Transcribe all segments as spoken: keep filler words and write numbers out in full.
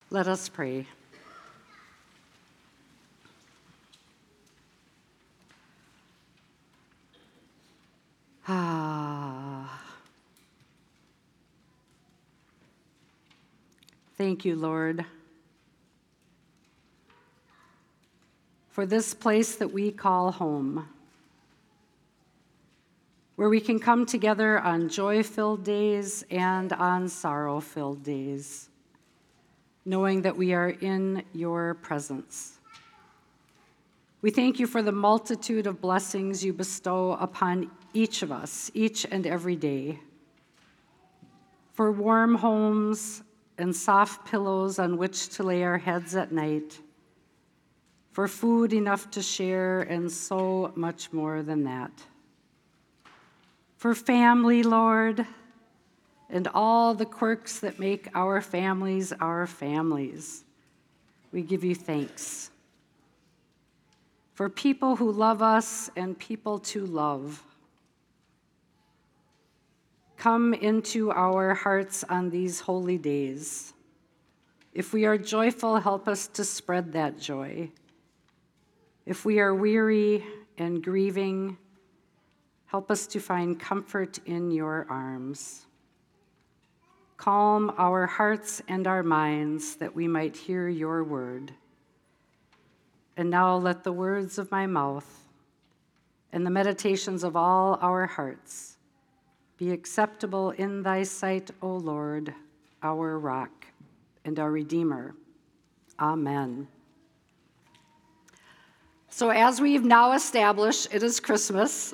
Let us pray. Ah. Thank you, Lord, for this place that we call home, where we can come together on joy-filled days and on sorrow-filled days, knowing that we are in your presence. We thank you for the multitude of blessings you bestow upon each of us, each and every day, for warm homes and soft pillows on which to lay our heads at night, for food enough to share, and so much more than that. For family, Lord, and all the quirks that make our families our families, we give you thanks. For people who love us and people to love, come into our hearts on these holy days. If we are joyful, help us to spread that joy. If we are weary and grieving, help us to find comfort in your arms. Calm our hearts and our minds that we might hear your word. And now let the words of my mouth and the meditations of all our hearts be acceptable in thy sight, O Lord, our rock and our Redeemer. Amen. So as we've now established, it is Christmas.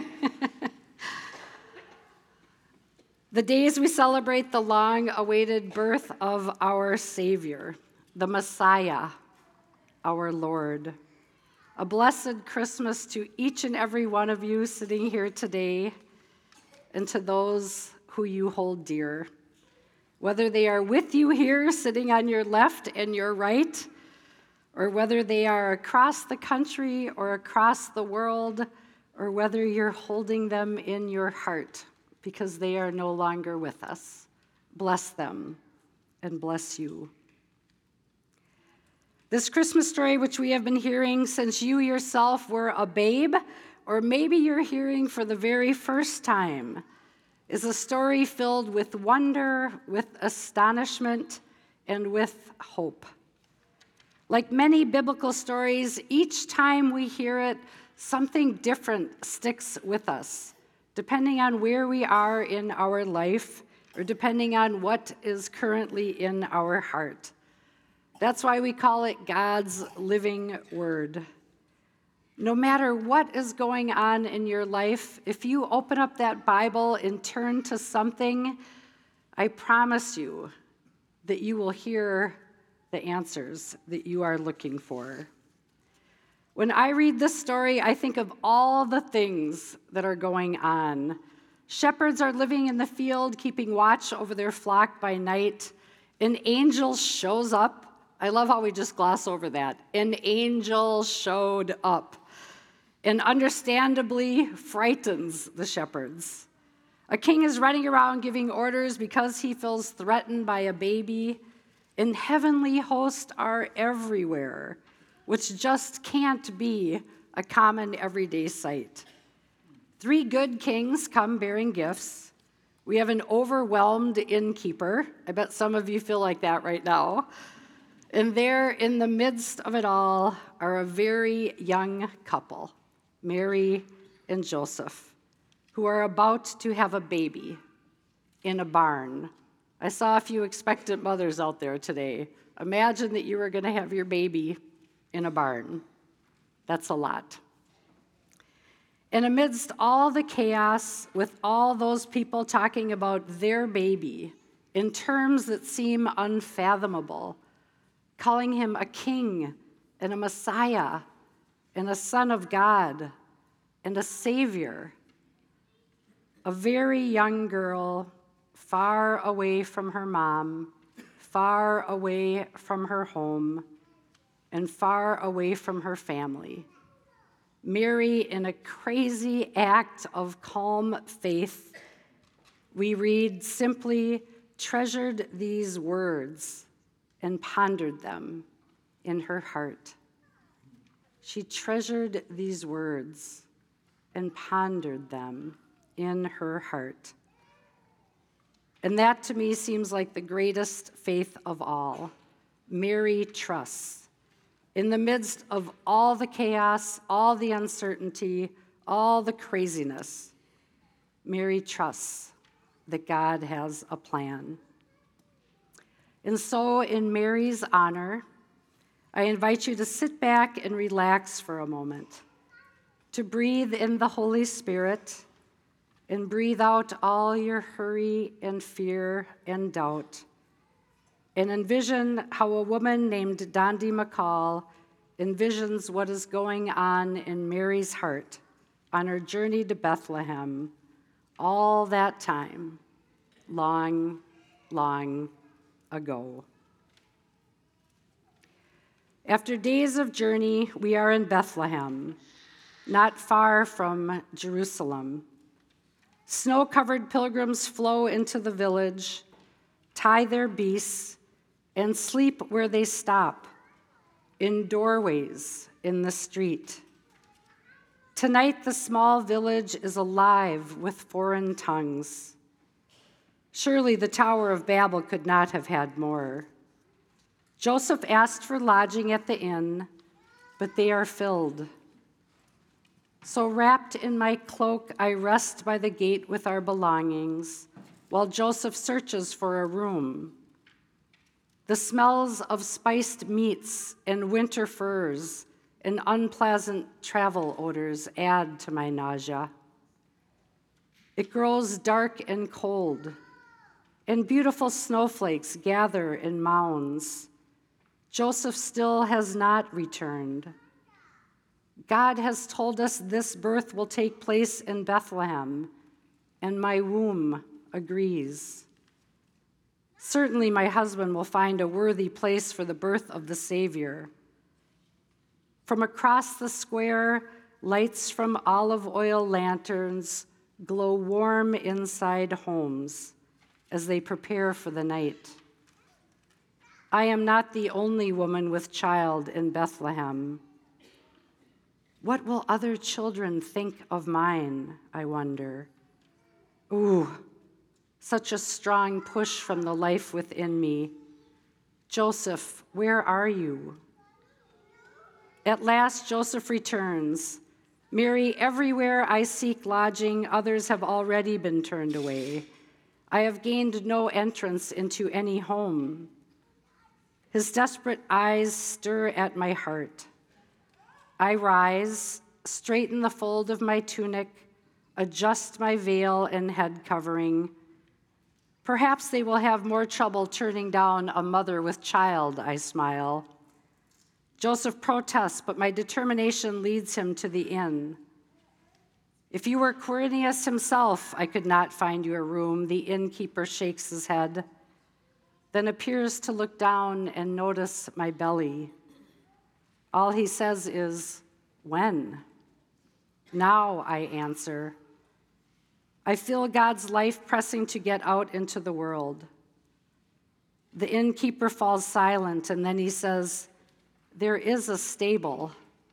The days we celebrate the long-awaited birth of our Savior, the Messiah, our Lord. A blessed Christmas to each and every one of you sitting here today, and to those who you hold dear, whether they are with you here sitting on your left and your right, or whether they are across the country or across the world, or whether you're holding them in your heart because they are no longer with us. Bless them and bless you. This Christmas story, which we have been hearing since you yourself were a babe, or maybe you're hearing for the very first time, is a story filled with wonder, with astonishment, and with hope. Like many biblical stories, each time we hear it, something different sticks with us, depending on where we are in our life, or depending on what is currently in our heart. That's why we call it God's living word. No matter what is going on in your life, if you open up that Bible and turn to something, I promise you that you will hear the answers that you are looking for. When I read this story, I think of all the things that are going on. Shepherds are living in the field, keeping watch over their flock by night. An angel shows up. I love how we just gloss over that. An angel showed up and understandably frightens the shepherds. A king is running around giving orders because he feels threatened by a baby, and heavenly hosts are everywhere, which just can't be a common everyday sight. Three good kings come bearing gifts. We have an overwhelmed innkeeper. I bet some of you feel like that right now. And there in the midst of it all are a very young couple, Mary and Joseph, who are about to have a baby in a barn. I saw a few expectant mothers out there today. Imagine that you were going to have your baby in a barn. That's a lot. And amidst all the chaos, with all those people talking about their baby in terms that seem unfathomable, calling him a king and a Messiah and a son of God and a savior, a very young girl far away from her mom, far away from her home, and far away from her family. Mary, in a crazy act of calm faith, we read simply, treasured these words and pondered them in her heart. She treasured these words and pondered them in her heart. And that to me seems like the greatest faith of all. Mary trusts. In the midst of all the chaos, all the uncertainty, all the craziness, Mary trusts that God has a plan. And so, in Mary's honor, I invite you to sit back and relax for a moment, to breathe in the Holy Spirit and breathe out all your hurry and fear and doubt, and envision how a woman named Dondi McCall envisions what is going on in Mary's heart on her journey to Bethlehem all that time, long, long ago. After days of journey, we are in Bethlehem, not far from Jerusalem. Snow-covered pilgrims flow into the village, tie their beasts, and sleep where they stop, in doorways in the street. Tonight, the small village is alive with foreign tongues. Surely the Tower of Babel could not have had more. Joseph asked for lodging at the inn, but they are filled. So wrapped in my cloak, I rest by the gate with our belongings, while Joseph searches for a room. The smells of spiced meats and winter furs and unpleasant travel odors add to my nausea. It grows dark and cold, and beautiful snowflakes gather in mounds. Joseph still has not returned. God has told us this birth will take place in Bethlehem, and my womb agrees. Certainly my husband will find a worthy place for the birth of the Savior. From across the square, lights from olive oil lanterns glow warm inside homes as they prepare for the night. I am not the only woman with child in Bethlehem. What will other children think of mine, I wonder? Ooh, such a strong push from the life within me. Joseph, where are you? At last, Joseph returns. Mary, everywhere I seek lodging, others have already been turned away. I have gained no entrance into any home. His desperate eyes stir at my heart. I rise, straighten the fold of my tunic, adjust my veil and head covering. Perhaps they will have more trouble turning down a mother with child, I smile. Joseph protests, but my determination leads him to the inn. If you were Quirinius himself, I could not find you a room, the innkeeper shakes his head, then appears to look down and notice my belly. All he says is, when? Now, I answer. I feel God's life pressing to get out into the world. The innkeeper falls silent, and then he says, there is a stable.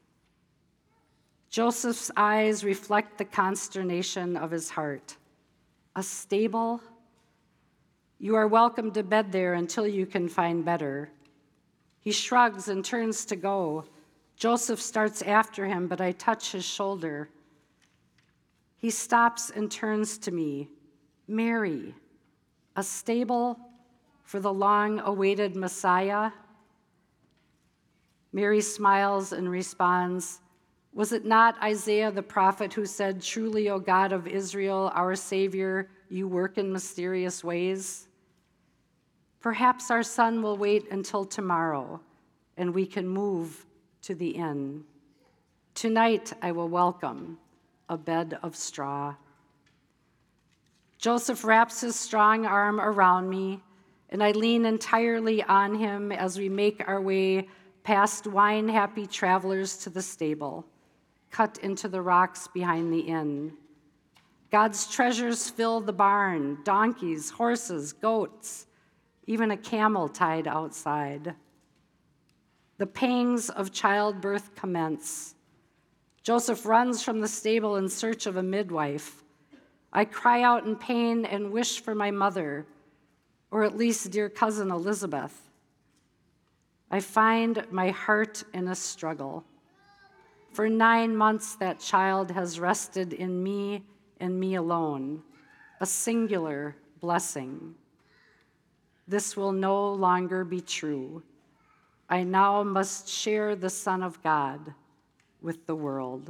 Joseph's eyes reflect the consternation of his heart. A stable? You are welcome to bed there until you can find better. He shrugs and turns to go. Joseph starts after him, but I touch his shoulder. He stops and turns to me. Mary, a stable for the long-awaited Messiah? Mary smiles and responds, was it not Isaiah the prophet who said, truly, O God of Israel, our Savior, you work in mysterious ways? Perhaps our son will wait until tomorrow, and we can move to the inn. Tonight I will welcome a bed of straw. Joseph wraps his strong arm around me, and I lean entirely on him as we make our way past wine-happy travelers to the stable, cut into the rocks behind the inn. God's treasures fill the barn, donkeys, horses, goats, even a camel tied outside. The pangs of childbirth commence. Joseph runs from the stable in search of a midwife. I cry out in pain and wish for my mother, or at least dear cousin Elizabeth. I find my heart in a struggle. For nine months, that child has rested in me and me alone, a singular blessing. This will no longer be true. I now must share the Son of God with the world.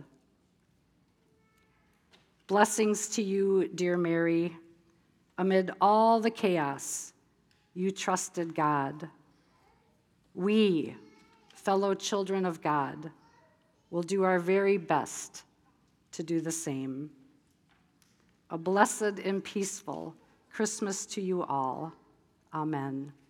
Blessings to you, dear Mary. Amid all the chaos, you trusted God. We, fellow children of God, will do our very best to do the same. A blessed and peaceful Christmas to you all. Amen.